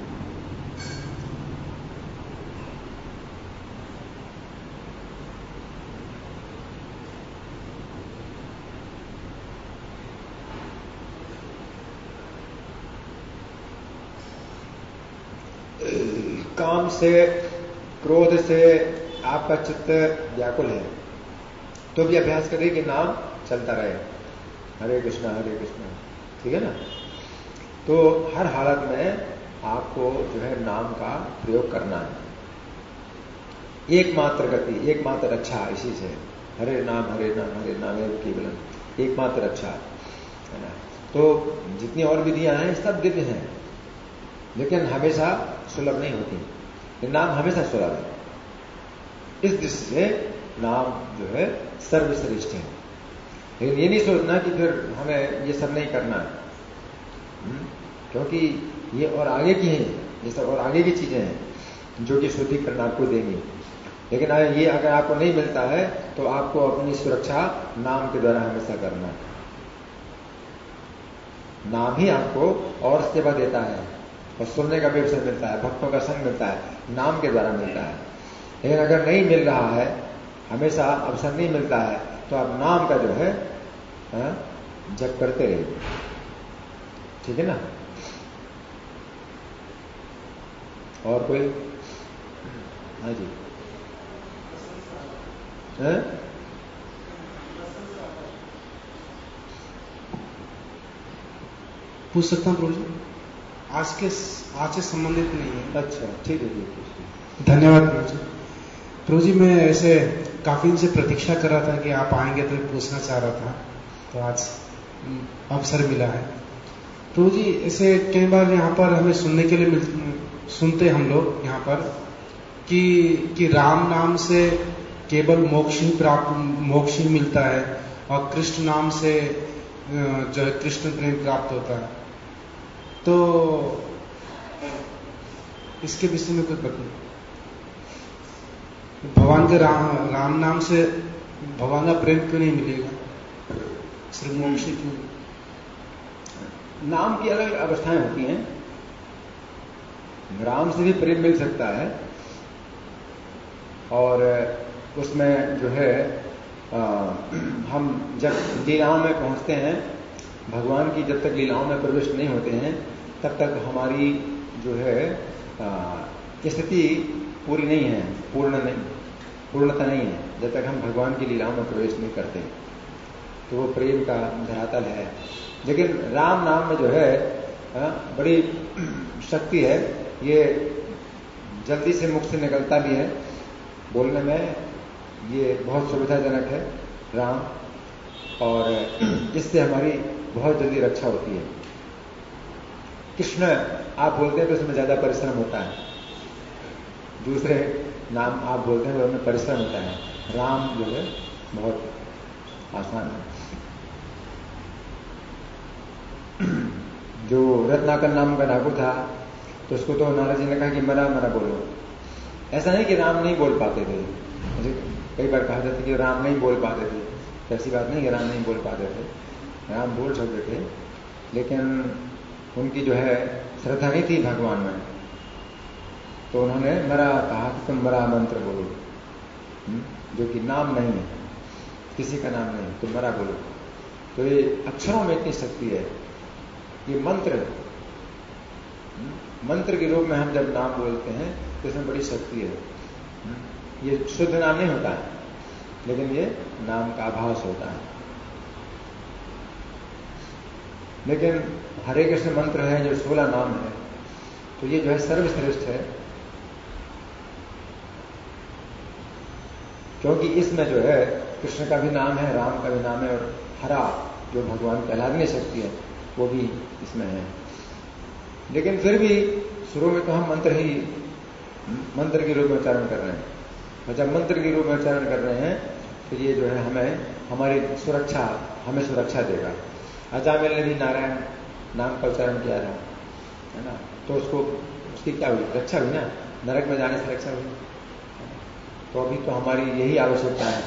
काम से, क्रोध से आपका चित्त व्याकुल है तो भी अभ्यास करिए कि नाम चलता रहे, हरे कृष्णा, ठीक है ना। तो हर हालत में आपको जो है नाम का प्रयोग करना है। एकमात्र गति, एकमात्र अच्छा इसी से, हरे नाम हरे नाम केवलम, एकमात्र रक्षा है ना। तो जितनी और विधियां हैं सब दिव्य हैं, लेकिन हमेशा सुलभ नहीं होती। नाम हमेशा सुलभ है। इस दृष्टि से नाम जो है सर्वश्रेष्ठ है। लेकिन ये नहीं सोचना कि फिर हमें ये सब नहीं करना है, क्योंकि ये और आगे की है, ये सब और आगे की चीजें हैं जो कि शुद्धिकरण आपको देंगी। लेकिन ये अगर आपको नहीं मिलता है तो आपको अपनी सुरक्षा नाम के द्वारा हमेशा करना है। नाम ही आपको और सेवा देता है और सुनने का भी अवसर मिलता है, भक्तों का संग मिलता है, नाम के द्वारा मिलता है। लेकिन अगर नहीं मिल रहा है, हमेशा अवसर नहीं मिलता है, तो आप नाम का जो है जप करते रहिए। ठीक है ना। और कोई? हाँ जी। पूछ सकता हूँ प्रभु जी? आज से संबंधित नहीं है। अच्छा, ठीक है जी। धन्यवाद प्रभु जी। प्रभु जी, मैं ऐसे काफी दिन से प्रतीक्षा कर रहा था कि आप आएंगे, तो पूछना चाह रहा था, तो आज अवसर मिला है। प्रभु जी, ऐसे कई बार यहाँ पर हमें सुनने के लिए सुनते हम लोग यहाँ पर कि राम नाम से केवल मोक्ष ही मिलता है, और कृष्ण नाम से जो है कृष्ण प्रेम प्राप्त होता है। तो इसके विषय में कुछ बताइए। भगवान के राम नाम से भगवान का प्रेम क्यों नहीं मिलेगा, सिर्फ मोक्ष क्यों? नाम की अलग अवस्थाएं होती हैं। राम से भी प्रेम मिल सकता है, और उसमें जो है हम जब लीलाओं में पहुंचते हैं, भगवान की जब तक लीलाओं में प्रविष्ट नहीं होते हैं, तब तक हमारी जो है स्थिति पूरी नहीं है, पूर्णता नहीं है, जब तक हम भगवान की लीलाओं में प्रवेश नहीं करते। तो वो प्रेम का धरातल है। लेकिन राम नाम में जो है बड़ी शक्ति है। ये जल्दी से मुख से निकलता भी है, बोलने में ये बहुत सुविधाजनक है राम, और इससे हमारी बहुत जल्दी रक्षा होती है। कृष्ण आप बोलते हैं तो उसमें ज्यादा परिश्रम होता है, दूसरे नाम आप बोलते हैं तो उनमें परिश्रम होता है। राम जो है बहुत आसान है। जो रत्नाकर नाम का डाकू था, तो उसको तो नारद जी ने कहा कि मरा मरा बोलो। ऐसा नहीं कि राम नहीं बोल पाते थे, मुझे कई बार कहा जाता कि राम नहीं बोल पाते थे। ऐसी बात नहीं कि राम नहीं बोल पाते थे, राम बोल सकते थे, लेकिन उनकी जो है श्रद्धा नहीं थी भगवान में, तो उन्होंने मरा कहा कि तुम मरा मंत्र बोलो, जो कि नाम नहीं है, किसी का नाम नहीं, तुम मरा बोलो। तो ये अक्षरों में इतनी शक्ति है। ये मंत्र के रूप में हम जब नाम बोलते हैं तो इसमें बड़ी शक्ति है। ये शुद्ध नाम नहीं होता है, लेकिन ये नाम का आभास होता है। लेकिन हरे कृष्ण मंत्र है जो 16 नाम है, तो ये जो है सर्वश्रेष्ठ है, क्योंकि इसमें जो है कृष्ण का भी नाम है, राम का भी नाम है, और हरा जो भगवान की आराधनीय शक्ति है वो भी इसमें है। लेकिन फिर भी शुरू में तो हम मंत्र के रूप में उच्चारण कर रहे हैं, और जब मंत्र के रूप में उच्चारण कर रहे हैं तो ये जो है हमें सुरक्षा देगा। अजामिल ने भी नारायण नाम का उच्चारण किया था, है ना, तो उसकी क्या हुई? रक्षा हुई ना, नरक में जाने से रक्षा हुई। तो अभी तो हमारी यही आवश्यकता है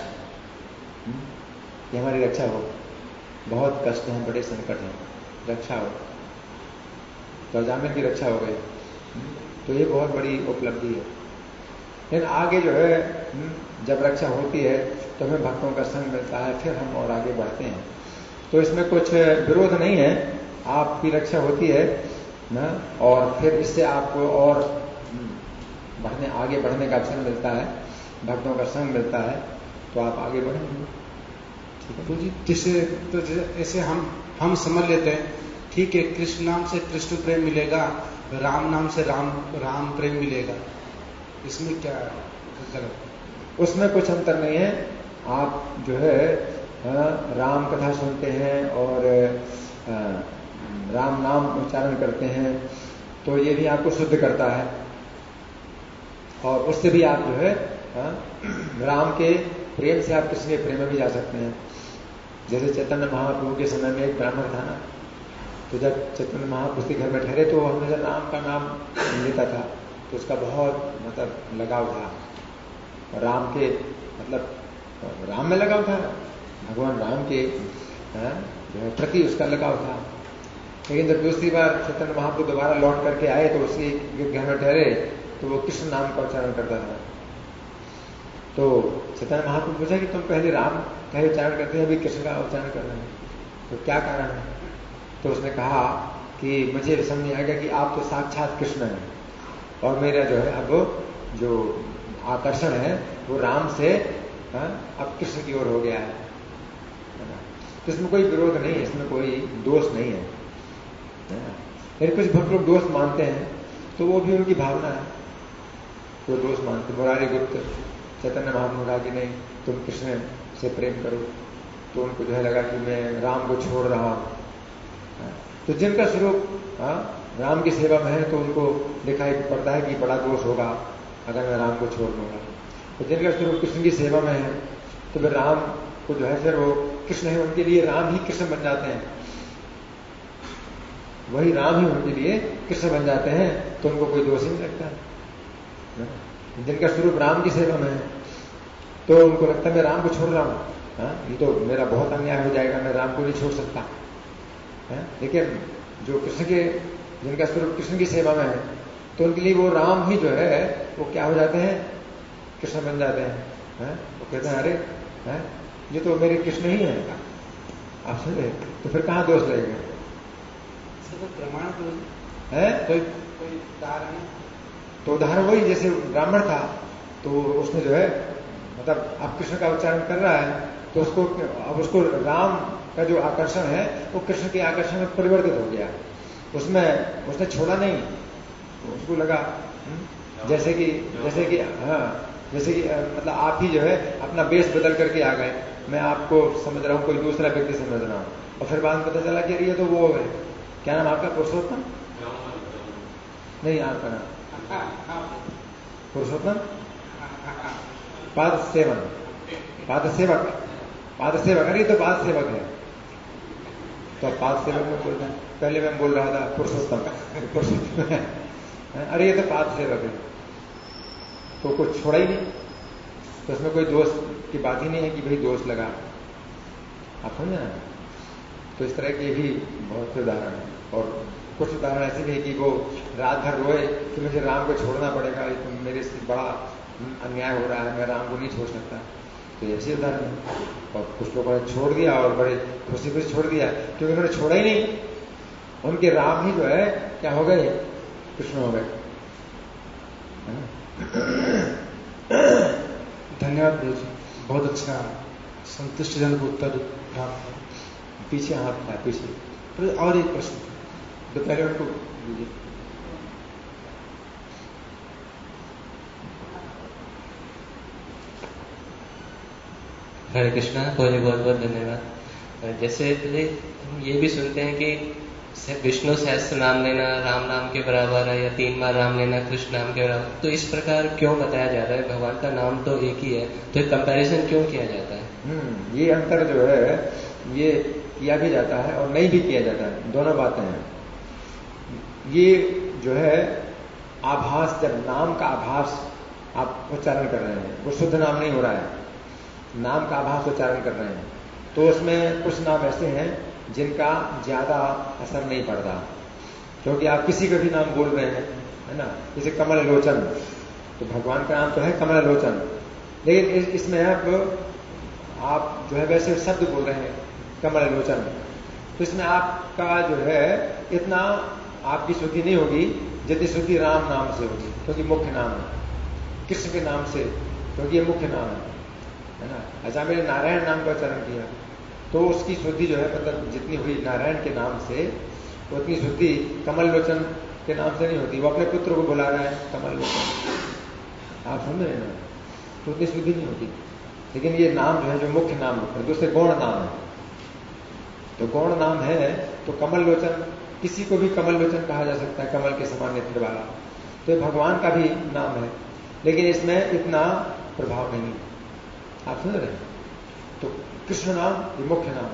कि हमारी रक्षा हो। बहुत कष्ट हैं, बड़े संकट हैं, रक्षा हो। तो अजामिल की रक्षा हो गई, तो ये बहुत बड़ी उपलब्धि है। लेकिन आगे जो है जब रक्षा होती है तो हमें भक्तों का संग मिलता है, फिर हम और आगे बढ़ते हैं। तो इसमें कुछ विरोध नहीं है, आपकी रक्षा होती है ना, और फिर इससे आपको और आगे बढ़ने का अवसर मिलता है, भक्तों का संग मिलता है, तो आप आगे बढ़ेंगे। तो जी तो ऐसे हम समझ लेते हैं, ठीक है, कृष्ण नाम से कृष्ण प्रेम मिलेगा, राम नाम से राम प्रेम मिलेगा, इसमें क्या गलत? उसमें कुछ अंतर नहीं है। आप जो है राम कथा सुनते हैं और राम नाम उच्चारण करते हैं, तो ये भी आपको शुद्ध करता है और उससे भी आप जो है राम के प्रेम से आप कृष्ण के प्रेम में भी जा सकते हैं। जैसे चैतन्य महाप्रभु के समय में एक ब्राह्मण था ना, तो जब चैतन्य महाप्रभु के घर में ठहरे तो हमेशा राम का नाम लेता था, तो उसका बहुत मतलब लगाव था राम के, मतलब राम में लगाव था, भगवान राम के जो है प्रति उसका लगाव था। लेकिन जब दूसरी बार चैतन्य महाप्रभु दोबारा लौट करके आए तो उसके घर में ठहरे तो वो कृष्ण नाम का उच्चारण करता था। तो चैतन्य महाप्रभु पूछा कि तुम पहले राम का उच्चारण करते हैं, अभी कृष्ण का उच्चारण कर रहे हैं, तो क्या कारण है? तो उसने कहा कि मुझे समझ नहीं आ गया कि आप तो साक्षात कृष्ण हैं और मेरा जो है अब जो आकर्षण है वो राम से अब कृष्ण की ओर हो गया है। तो इसमें कोई विरोध नहीं है, इसमें कोई दोष नहीं है। लेकिन कुछ भक्त लोग दोष मानते हैं तो वो भी उनकी भावना है, वो दोष मानते। मुरारी गुप्त चैतन्य महाप्रभु कहा कि नहीं तुम कृष्ण से प्रेम करो, तो उनको जो है लगा कि मैं राम को छोड़ रहा हूं। तो जिनका स्वरूप राम की सेवा में है तो उनको दिखाई पड़ता है कि बड़ा दोष होगा अगर मैं राम को छोड़ दूंगा। तो जिनका स्वरूप कृष्ण की सेवा में है तो फिर राम को जो है फिर वो कृष्ण है, उनके लिए राम ही कृष्ण बन जाते हैं, वही राम ही उनके लिए कृष्ण बन जाते हैं, तो उनको कोई दोष ही नहीं लगता है। जिनका स्वरूप राम की सेवा में है तो उनको लगता है मैं राम को छोड़ रहा हूं, ये तो मेरा बहुत अन्याय हो जाएगा, मैं राम को नहीं छोड़ सकता है। लेकिन जो कृष्ण के, जिनका स्वरूप कृष्ण की सेवा में है तो उनके लिए वो राम ही जो है वो क्या हो जाते हैं, कृष्ण बन जाते हैं। वो कहते हैं अरे ये तो मेरे कृष्ण ही है, आप समझे, तो फिर कहां दोष लगेगा? प्रमाण है कोई उदाहरण? तो उदाहरण वही, जैसे ब्राह्मण था तो उसने जो है मतलब अब कृष्ण का उच्चारण कर रहा है तो उसको, अब उसको राम का जो आकर्षण है वो कृष्ण के आकर्षण में परिवर्तित हो गया, उसमें उसने छोड़ा नहीं, उसको लगा जैसे कि मतलब आप ही जो है अपना बेस बदल करके आ गए, मैं आपको समझ रहा हूं, कोई दूसरा व्यक्ति समझ रहा हूं, और फिर बाद में पता चला कि ये तो वो है, क्या नाम आपका? पुरुषोत्तम? नहीं, आपका नाम पुरुषोत्तम? पाद सेवक, अरे तो पाद सेवक है, तो पाद सेवक में बोलते हैं, पहले मैं बोल रहा था पुरुषोत्तम अरे ये तो पाद सेवक है, तो कुछ छोड़ा ही नहीं, तो उसमें कोई दोष की बात ही नहीं है कि भाई दोष लगा, आप समझे ना। तो इस तरह के भी बहुत से उदाहरण है, और कुछ उदाहरण ऐसे भी है कि वो रात भर रोए कि मुझे राम को छोड़ना पड़ेगा, ये तो मेरे से बड़ा अन्याय हो रहा है, मैं राम को नहीं छोड़ सकता, तो ऐसे उदाहरण है। और कुछ लोगों ने छोड़ दिया और बड़े खुशी खुशी छोड़ दिया, क्योंकि उन्होंने छोड़ा ही नहीं, उनके राम ही जो है क्या हो गए, कृष्ण हो गए। धन्यवाद गुरु जी, बहुत अच्छा संतुष्टिजनक उत्तर प्राप्त। पीछे हाथ था, पीछे और एक प्रश्न, तो पहले उनको दीजिए। हरे कृष्णा, बहुत बहुत धन्यवाद। जैसे हम ये भी सुनते हैं कि विष्णु सहस्त्र नाम लेना राम नाम के बराबर है, या 3 बार राम लेना कृष्ण नाम के बराबर, तो इस प्रकार क्यों बताया जाता है? भगवान का नाम तो एक ही है, तो एक कंपैरिजन क्यों किया जाता है? ये अंतर जो है ये किया भी जाता है और नहीं भी किया जाता है, दोनों बातें हैं। ये जो है आभास, जब नाम का आभास आप उच्चारण कर रहे हैं, वो शुद्ध नाम नहीं हो रहा है, नाम का आभास उच्चारण कर रहे हैं, तो उसमें कुछ नाम ऐसे हैं जिनका ज्यादा असर नहीं पड़ता, क्योंकि आप किसी का भी नाम बोल रहे हैं, है ना, जैसे कमल लोचन, तो भगवान का नाम तो है कमल लोचन, लेकिन इसमें आप जो है वैसे शब्द बोल रहे हैं कमल लोचन, तो इसमें आपका जो है इतना आपकी शुद्धि नहीं होगी जितनी शुद्धि राम नाम से होगी, क्योंकि मुख्य नाम है, कृष्ण के नाम से, क्योंकि ये मुख्य नाम है ना। अच्छा, मैंने नारायण नाम का उच्चारण किया तो उसकी शुद्धि जो है मतलब जितनी हुई नारायण के नाम से, उतनी शुद्धि कमल लोचन के नाम से नहीं होती। वो अपने पुत्र को बुला रहा है कमल लोचन, आप समझ रहे ना, तो उतनी शुद्धि नहीं होती। लेकिन ये नाम जो है, जो मुख्य नाम है, दूसरे गौण नाम है। तो गौण नाम है तो कमल लोचन, किसी को भी कमल लोचन कहा जा सकता है, कमल के समान नेत्र वाला। तो ये भगवान का भी नाम है, लेकिन इसमें इतना प्रभाव नहीं है। आप सुन रहे हैं? तो कृष्ण नाम ये मुख्य नाम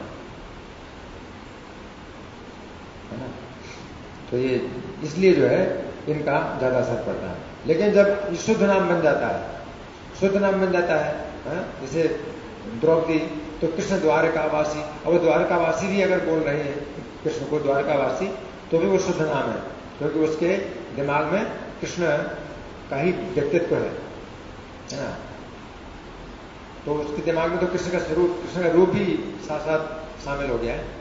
है ना। तो ये इसलिए जो है इनका ज्यादा असर पड़ता है। लेकिन जब शुद्ध नाम बन जाता है, शुद्ध नाम बन जाता है, जैसे द्रौपदी, तो कृष्ण द्वारकावासी, अब द्वारकावासी भी अगर बोल रहे हैं कृष्ण को द्वारकावासी, तो भी वो शुद्ध नाम है, क्योंकि उसके दिमाग में कृष्ण का ही व्यक्तित्व है ना। तो उसके दिमाग में तो कृष्ण का स्वरूप, कृष्ण का रूप भी साथ साथ शामिल हो गया है।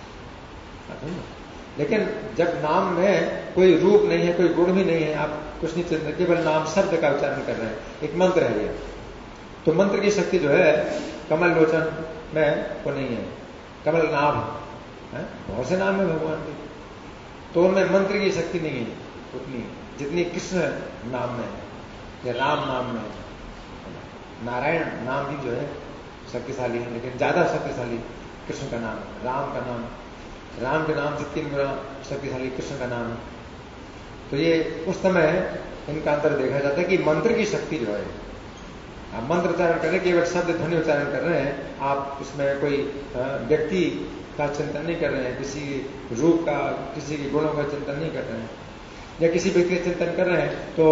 लेकिन जब नाम में कोई रूप नहीं है, कोई गुण भी नहीं है, आप कुछ नहीं चिंतन, केवल नाम शब्द का उच्चारण कर रहे हैं, एक मंत्र है ये। तो मंत्र की शक्ति जो है कमल लोचन में वो नहीं है, कमल नाभ है, बहुत से नाम है भगवान के, तो उनमें मंत्र की शक्ति नहीं है उतनी जितनी कृष्ण नाम में है या राम नाम में है। नारायण नाम भी जो है शक्तिशाली है, लेकिन ज्यादा शक्तिशाली कृष्ण का नाम है। राम का नाम, राम के नाम से 3 गुना शक्तिशाली कृष्ण का नाम है। तो ये उस समय इनका अंतर देखा जाता है कि मंत्र की शक्ति जो है, आप मंत्र उच्चारण कर रहे हैं, केवल शब्द ध्वनि उच्चारण कर रहे हैं, आप इसमें कोई व्यक्ति का चिंतन नहीं कर रहे हैं, किसी रूप का, किसी के गुणों का चिंतन नहीं कर रहे हैं, या किसी व्यक्ति का चिंतन कर रहे हैं तो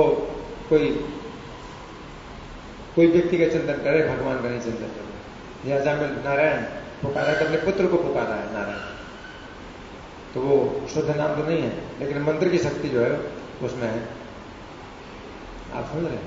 कोई व्यक्ति का चिंतन करे, भगवान का नहीं चिंतन करे। लिहाजा में नारायण पुकारा तो अपने पुत्र को पुकारा है नारायण, तो वो शुद्ध नाम तो नहीं है, लेकिन मंत्र की शक्ति जो है उसमें है। आप समझ रहे हैं?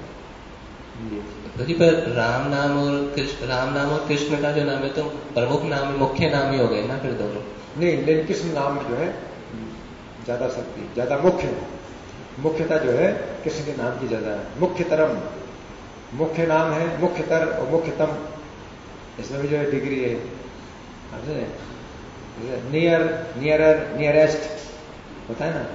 पर राम नाम और कृष्ण का जो नाम है तो प्रमुख नाम, मुख्य नाम ही हो गए ना फिर दोनों? नहीं, लेकिन कृष्ण नाम जो है ज्यादा शक्ति, ज्यादा मुख्यता जो है कृष्ण के नाम की ज्यादा है। मुख्यतरम, मुख्य नाम है, मुख्यतर और मुख्यतम, इसमें भी जो है डिग्री है। नियर, नियरर, नियरेस्ट होता है ना,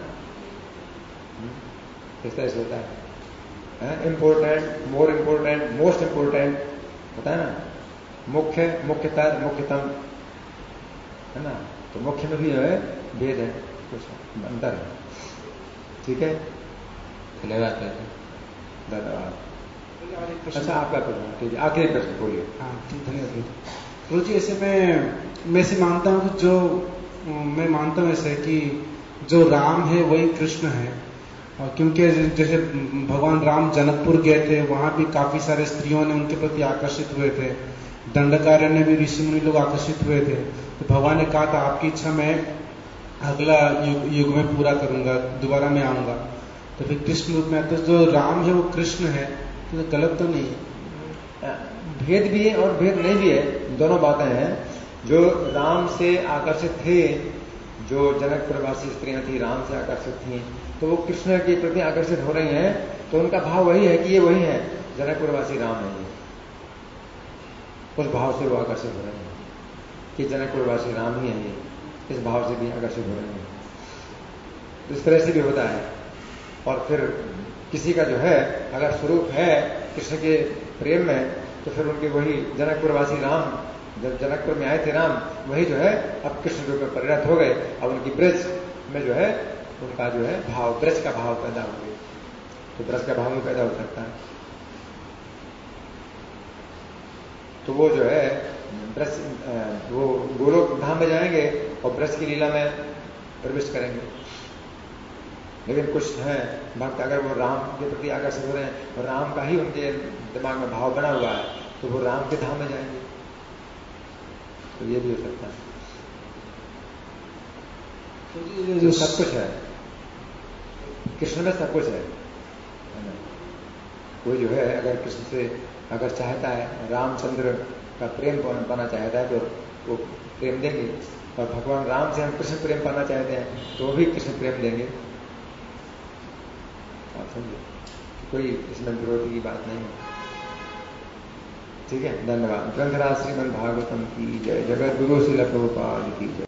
इस तरह से होता है। Important, more important, most important होता है ना। मुख्य, मुख्यतर, मुख्यतम है ना। तो मुख्य में भी जो है भेद है, कुछ अंतर है। ठीक है, धन्यवाद। धन्यवाद। अच्छा, आपका प्रश्न, ठीक है, आखिरी प्रश्न बोलिए। हाँ, ठीक, धन्यवाद गुरु जी। ऐसे मैं से मानता हूँ कि मैं मानता हूँ ऐसे कि जो राम है वही कृष्ण है। और क्योंकि जैसे भगवान राम जनकपुर गए थे, वहां भी काफी सारे स्त्रियों ने उनके प्रति आकर्षित हुए थे, दंडकारण्य में भी ऋषि मुनि लोग आकर्षित हुए थे। तो भगवान ने कहा था आपकी इच्छा मैं अगला युग में पूरा करूंगा, दोबारा मैं आऊंगा। तो फिर कृष्ण रूप में, तो जो राम है वो कृष्ण है, तो गलत तो नहीं है? भेद भी है और भेद नहीं भी है, दोनों बातें हैं। जो राम से आकर्षित थे, जो जनकपुरवासी स्त्रियां थी राम से आकर्षित थी, तो वो कृष्ण के प्रति आकर्षित हो रही हैं, तो उनका भाव वही है कि ये वही है, जनकपुरवासी राम है। ये उस भाव से वो आकर्षित हो रहे हैं कि जनकपुरवासी राम ही है, ये इस भाव से भी आकर्षित हो रहे हैं। इस तरह से भी होता है। और फिर किसी का जो है अगर स्वरूप है कृष्ण के प्रेम में, तो फिर उनके वही जनकपुरवासी राम, जब जनकपुर में आए थे राम, वही जो है अब कृष्ण रूप में परिणत हो गए। अब उनकी ब्रज में जो है उनका जो है भाव, ब्रज का भाव पैदा हो गया। तो ब्रज का भाव भी पैदा हो सकता है। तो वो जो है ब्रज, वो गोलोक धाम में जाएंगे और ब्रज की लीला में प्रवेश करेंगे। लेकिन कुछ है भक्त, अगर वो राम के प्रति आकर्षित हो रहे हैं और राम का ही उनके दिमाग में भाव बना हुआ है, तो वो राम के धाम में जाएंगे। तो ये भी हो सकता है। तो जो सब कुछ है कृष्ण में, सब कुछ है ना। कोई जो है अगर कृष्ण से अगर चाहता है, रामचंद्र का प्रेम पाना चाहता है, तो वो प्रेम देंगे। और भगवान राम से हम कृष्ण प्रेम पाना चाहते हैं, तो वो भी कृष्ण प्रेम देंगे। आप समझिए, कोई इसमें विरोधी की बात नहीं है। ठीक है, धन्यवाद। ग्रंथराज श्रीमद् भागवतम की जय। जगत गुरु श्रील प्रभुपाद की जय।